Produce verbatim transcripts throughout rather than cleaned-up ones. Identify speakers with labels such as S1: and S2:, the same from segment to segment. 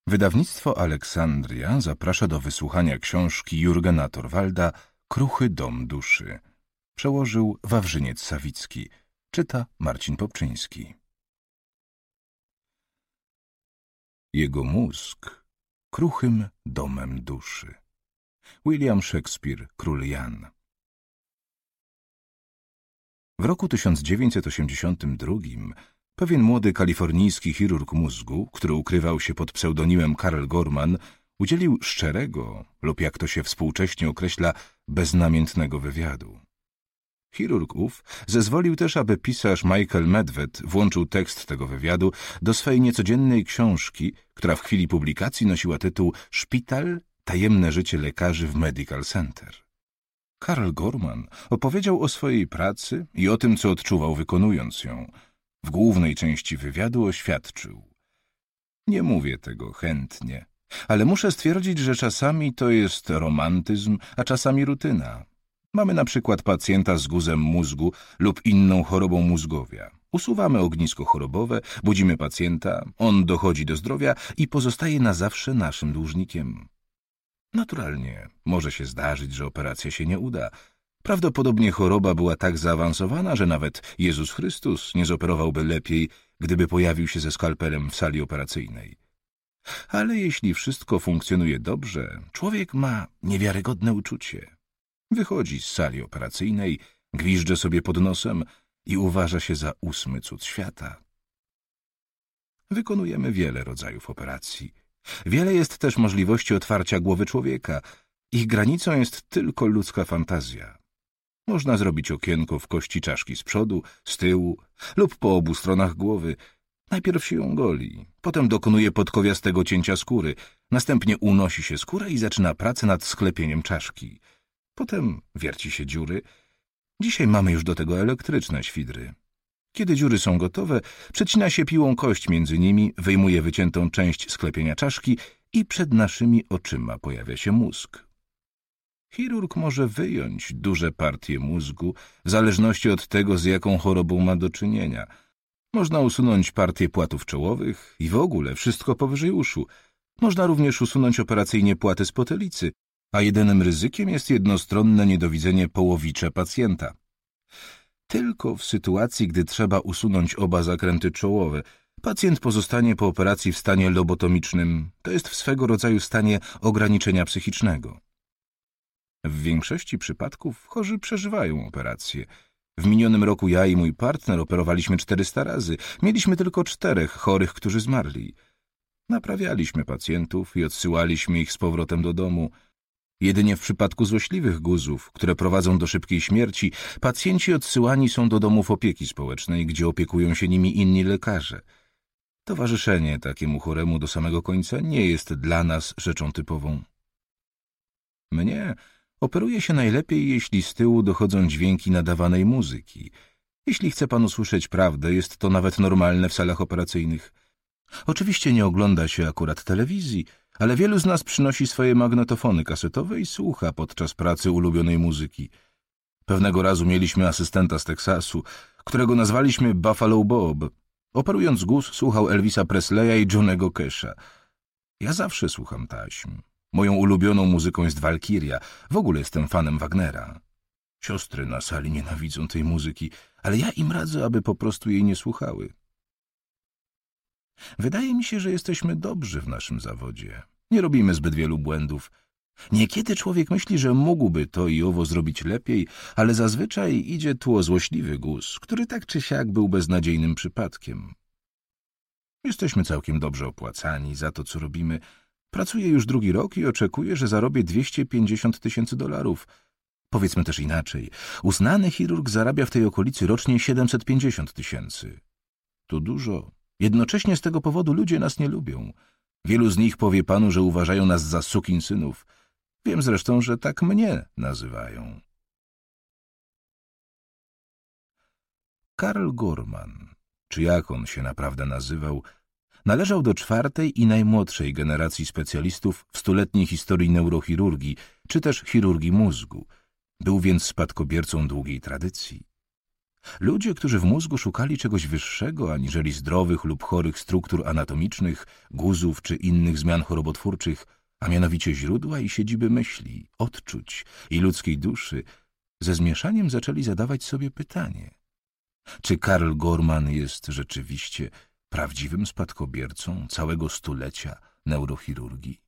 S1: Wydawnictwo Aleksandria zaprasza do wysłuchania książki Jurgena Torwalda Kruchy dom duszy. Przełożył Wawrzyniec Sawicki. Czyta Marcin Popczyński. Jego mózg kruchym domem duszy. William Shakespeare, Król Jan. W roku tysiąc dziewięćset osiemdziesiątym drugim pewien młody kalifornijski chirurg mózgu, który ukrywał się pod pseudonimem Karl Gorman, udzielił szczerego, lub jak to się współcześnie określa, beznamiętnego wywiadu. Chirurg ów zezwolił też, aby pisarz Michael Medved włączył tekst tego wywiadu do swej niecodziennej książki, która w chwili publikacji nosiła tytuł Szpital – tajemne życie lekarzy w Medical Center. Karl Gorman opowiedział o swojej pracy i o tym, co odczuwał wykonując ją. W głównej części wywiadu oświadczył: nie mówię tego chętnie, ale muszę stwierdzić, że czasami to jest romantyzm, a czasami rutyna. Mamy na przykład pacjenta z guzem mózgu lub inną chorobą mózgowia. Usuwamy ognisko chorobowe, budzimy pacjenta, on dochodzi do zdrowia i pozostaje na zawsze naszym dłużnikiem. Naturalnie może się zdarzyć, że operacja się nie uda. Prawdopodobnie choroba była tak zaawansowana, że nawet Jezus Chrystus nie zoperowałby lepiej, gdyby pojawił się ze skalpelem w sali operacyjnej. Ale jeśli wszystko funkcjonuje dobrze, człowiek ma niewiarygodne uczucie. Wychodzi z sali operacyjnej, gwizdże sobie pod nosem i uważa się za ósmy cud świata. Wykonujemy wiele rodzajów operacji. Wiele jest też możliwości otwarcia głowy człowieka. Ich granicą jest tylko ludzka fantazja. Można zrobić okienko w kości czaszki z przodu, z tyłu lub po obu stronach głowy. Najpierw się ją goli, potem dokonuje podkowiastego cięcia skóry, następnie unosi się skórę i zaczyna pracę nad sklepieniem czaszki. Potem wierci się dziury. Dzisiaj mamy już do tego elektryczne świdry. Kiedy dziury są gotowe, przecina się piłą kość między nimi, wyjmuje wyciętą część sklepienia czaszki i przed naszymi oczyma pojawia się mózg. Chirurg może wyjąć duże partie mózgu w zależności od tego, z jaką chorobą ma do czynienia. Można usunąć partię płatów czołowych i w ogóle wszystko powyżej uszu. Można również usunąć operacyjnie płaty z potelicy, a jedynym ryzykiem jest jednostronne niedowidzenie połowicze pacjenta. Tylko w sytuacji, gdy trzeba usunąć oba zakręty czołowe, pacjent pozostanie po operacji w stanie lobotomicznym, to jest w swego rodzaju stanie ograniczenia psychicznego. W większości przypadków chorzy przeżywają operację. W minionym roku ja i mój partner operowaliśmy czterysta razy. Mieliśmy tylko czterech chorych, którzy zmarli. Naprawialiśmy pacjentów i odsyłaliśmy ich z powrotem do domu. Jedynie w przypadku złośliwych guzów, które prowadzą do szybkiej śmierci, pacjenci odsyłani są do domów opieki społecznej, gdzie opiekują się nimi inni lekarze. Towarzyszenie takiemu choremu do samego końca nie jest dla nas rzeczą typową. Mnie operuje się najlepiej, jeśli z tyłu dochodzą dźwięki nadawanej muzyki. Jeśli chce pan usłyszeć prawdę, jest to nawet normalne w salach operacyjnych. Oczywiście nie ogląda się akurat telewizji, ale wielu z nas przynosi swoje magnetofony kasetowe i słucha podczas pracy ulubionej muzyki. Pewnego razu mieliśmy asystenta z Teksasu, którego nazwaliśmy Buffalo Bob. Operując guz, słuchał Elvisa Presleya i Johnnego Casha. Ja zawsze słucham taśm. Moją ulubioną muzyką jest Walkiria. W ogóle jestem fanem Wagnera. Siostry na sali nienawidzą tej muzyki, ale ja im radzę, aby po prostu jej nie słuchały. Wydaje mi się, że jesteśmy dobrzy w naszym zawodzie. Nie robimy zbyt wielu błędów. Niekiedy człowiek myśli, że mógłby to i owo zrobić lepiej, ale zazwyczaj idzie tu o złośliwy guz, który tak czy siak był beznadziejnym przypadkiem. Jesteśmy całkiem dobrze opłacani za to, co robimy. Pracuję już drugi rok i oczekuję, że zarobię dwieście pięćdziesiąt tysięcy dolarów. Powiedzmy też inaczej. Uznany chirurg zarabia w tej okolicy rocznie siedemset pięćdziesiąt tysięcy. To dużo. Jednocześnie z tego powodu ludzie nas nie lubią. Wielu z nich powie panu, że uważają nas za sukinsynów. Wiem zresztą, że tak mnie nazywają. Karl Gorman, czy jak on się naprawdę nazywał, należał do czwartej i najmłodszej generacji specjalistów w stuletniej historii neurochirurgii, czy też chirurgii mózgu. Był więc spadkobiercą długiej tradycji. Ludzie, którzy w mózgu szukali czegoś wyższego aniżeli zdrowych lub chorych struktur anatomicznych, guzów czy innych zmian chorobotwórczych, a mianowicie źródła i siedziby myśli, odczuć i ludzkiej duszy, ze zmieszaniem zaczęli zadawać sobie pytanie: czy Karl Gorman jest rzeczywiście prawdziwym spadkobiercą całego stulecia neurochirurgii?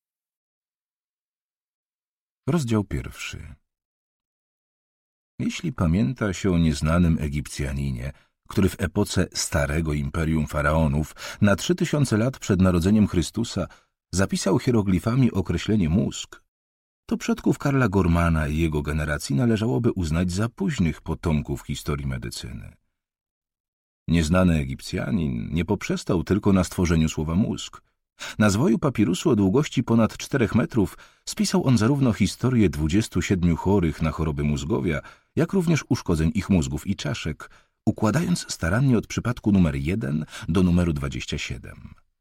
S1: Rozdział pierwszy. Jeśli pamięta się o nieznanym Egipcjaninie, który w epoce starego imperium faraonów na trzy tysiące lat przed narodzeniem Chrystusa zapisał hieroglifami określenie mózg, to przodków Karla Gormana i jego generacji należałoby uznać za późnych potomków historii medycyny. Nieznany Egipcjanin nie poprzestał tylko na stworzeniu słowa mózg. Na zwoju papirusu o długości ponad czterech metrów spisał on zarówno historię dwudziestu siedmiu chorych na choroby mózgowia, jak również uszkodzeń ich mózgów i czaszek, układając starannie od przypadku numer jeden do numeru dwudziestego siódmego.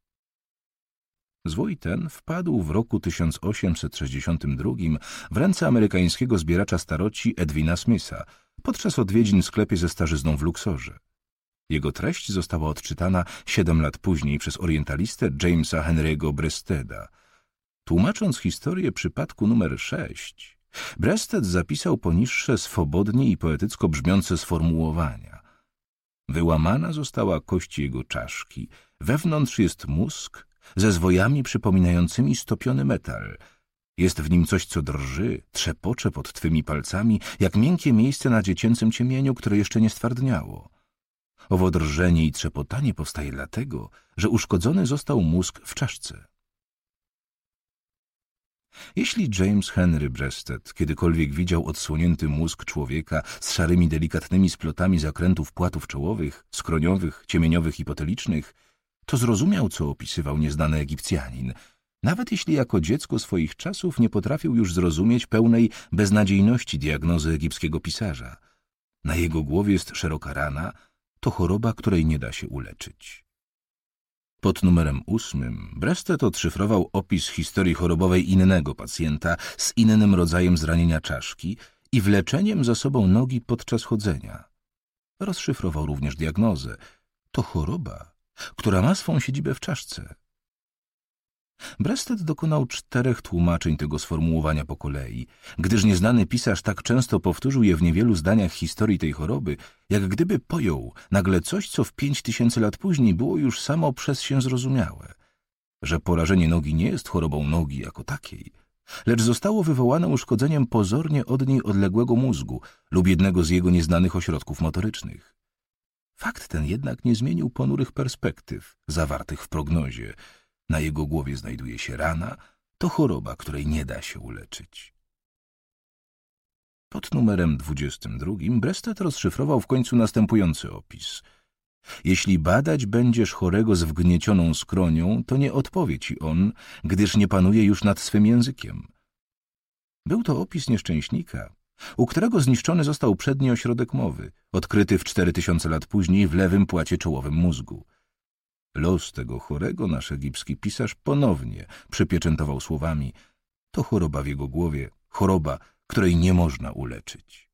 S1: Zwój ten wpadł w roku tysiąc osiemset sześćdziesiątym drugim w ręce amerykańskiego zbieracza staroci Edwina Smitha podczas odwiedzin w sklepie ze starzyzną w Luxorze. Jego treść została odczytana siedem lat później przez orientalistę Jamesa Henry'ego Breasteda. Tłumacząc historię przypadku numer sześć, Breasted zapisał poniższe swobodnie i poetycko brzmiące sformułowania. Wyłamana została kość jego czaszki, wewnątrz jest mózg ze zwojami przypominającymi stopiony metal. Jest w nim coś, co drży, trzepocze pod twymi palcami, jak miękkie miejsce na dziecięcym ciemieniu, które jeszcze nie stwardniało. Owo drżenie i trzepotanie powstaje dlatego, że uszkodzony został mózg w czaszce. Jeśli James Henry Breasted kiedykolwiek widział odsłonięty mózg człowieka z szarymi, delikatnymi splotami zakrętów płatów czołowych, skroniowych, ciemieniowych i potylicznych, to zrozumiał, co opisywał nieznany Egipcjanin, nawet jeśli jako dziecko swoich czasów nie potrafił już zrozumieć pełnej beznadziejności diagnozy egipskiego pisarza. Na jego głowie jest szeroka rana, to choroba, której nie da się uleczyć. Pod numerem ósmym Breasted odszyfrował opis historii chorobowej innego pacjenta z innym rodzajem zranienia czaszki i wleczeniem za sobą nogi podczas chodzenia. Rozszyfrował również diagnozę. To choroba, która ma swą siedzibę w czaszce. Breasted dokonał czterech tłumaczeń tego sformułowania po kolei, gdyż nieznany pisarz tak często powtórzył je w niewielu zdaniach historii tej choroby, jak gdyby pojął nagle coś, co w pięć tysięcy lat później było już samo przez się zrozumiałe, że porażenie nogi nie jest chorobą nogi jako takiej, lecz zostało wywołane uszkodzeniem pozornie od niej odległego mózgu lub jednego z jego nieznanych ośrodków motorycznych. Fakt ten jednak nie zmienił ponurych perspektyw zawartych w prognozie. Na jego głowie znajduje się rana, to choroba, której nie da się uleczyć. Pod numerem dwudziestym drugim Breasted rozszyfrował w końcu następujący opis. Jeśli badać będziesz chorego z wgniecioną skronią, to nie odpowie ci on, gdyż nie panuje już nad swym językiem. Był to opis nieszczęśnika, u którego zniszczony został przedni ośrodek mowy, odkryty w cztery tysiące lat później w lewym płacie czołowym mózgu. Los tego chorego nasz egipski pisarz ponownie przypieczętował słowami: to choroba w jego głowie, choroba, której nie można uleczyć.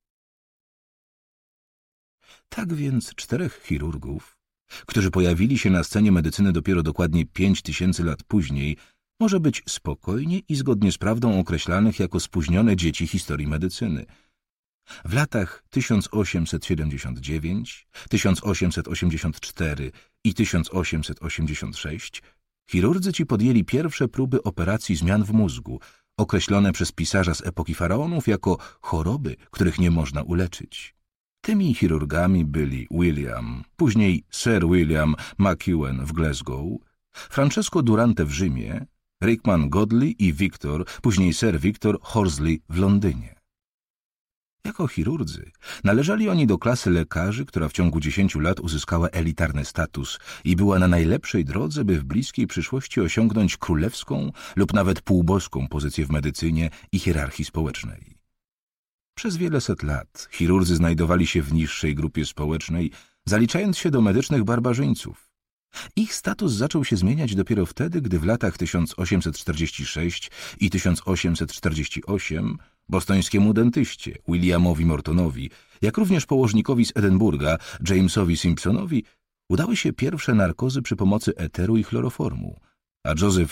S1: Tak więc czterech chirurgów, którzy pojawili się na scenie medycyny dopiero dokładnie pięć tysięcy lat później, może być spokojnie i zgodnie z prawdą określanych jako spóźnione dzieci historii medycyny. W latach tysiąc osiemset siedemdziesiąt dziewięć, tysiąc osiemset osiemdziesiąt cztery i tysiąc osiemset osiemdziesiąt sześć chirurdzy ci podjęli pierwsze próby operacji zmian w mózgu, określone przez pisarza z epoki faraonów jako choroby, których nie można uleczyć. Tymi chirurgami byli William, później Sir William McEwen w Glasgow, Francesco Durante w Rzymie, Rickman Godley i Victor, później Sir Victor Horsley w Londynie. Jako chirurdzy należeli oni do klasy lekarzy, która w ciągu dziesięciu lat uzyskała elitarny status i była na najlepszej drodze, by w bliskiej przyszłości osiągnąć królewską lub nawet półboską pozycję w medycynie i hierarchii społecznej. Przez wiele set lat chirurdzy znajdowali się w niższej grupie społecznej, zaliczając się do medycznych barbarzyńców. Ich status zaczął się zmieniać dopiero wtedy, gdy w latach tysiąc osiemset czterdziestym szóstym i tysiąc osiemset czterdziestym ósmym bostońskiemu dentyście, Williamowi Mortonowi, jak również położnikowi z Edynburga, Jamesowi Simpsonowi, udały się pierwsze narkozy przy pomocy eteru i chloroformu, a Joseph